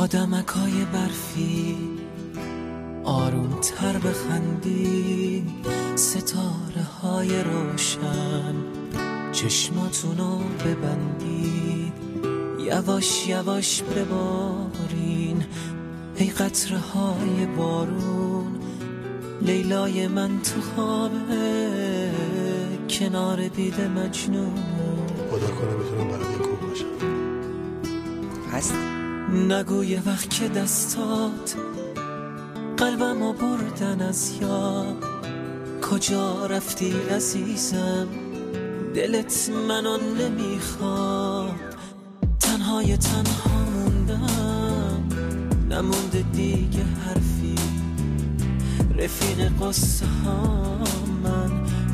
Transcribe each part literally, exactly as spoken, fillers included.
آدمکای برفی آروم تر بخندی، ستاره های روشن چشماتونو ببندی، یواش یواش ببارین ای قطره های بارون. لیلای من تو خوابه کنار بید مجنون. خدا کنه بتونم برات این خوب باشم. هست نگو یه وقت که دستات قلبمو بردن از یاد، کجا رفتی عزیزم دلت منو نمیخواد. تنهای تنها موندم نمونده دیگه حرفی، رفیق قصه ها من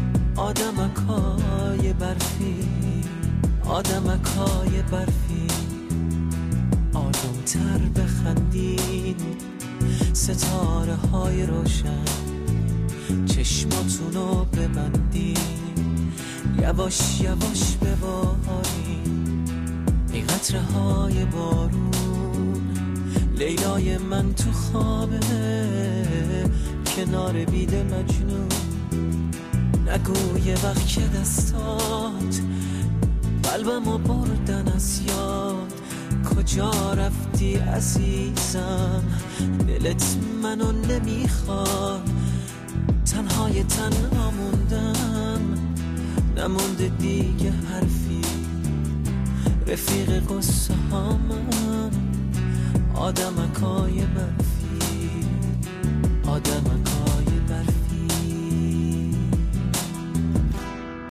آدمکای برفی، آدمکای برفی. آروم تر بخندین ستاره های روشن چشماتونو ببندین، یواش یواش ببارین ای قطره های بارون. لیلای من تو خوابه کنار بید مجنون. نگو یه وقت که دستات قلبمو بردن از یاد، کجا رفتی عزیزم دلت منو نمیخواد. تنهای تنها موندم نمونده دیگه حرفی، رفیق قصه ها من آدمکای برفی، آدمکای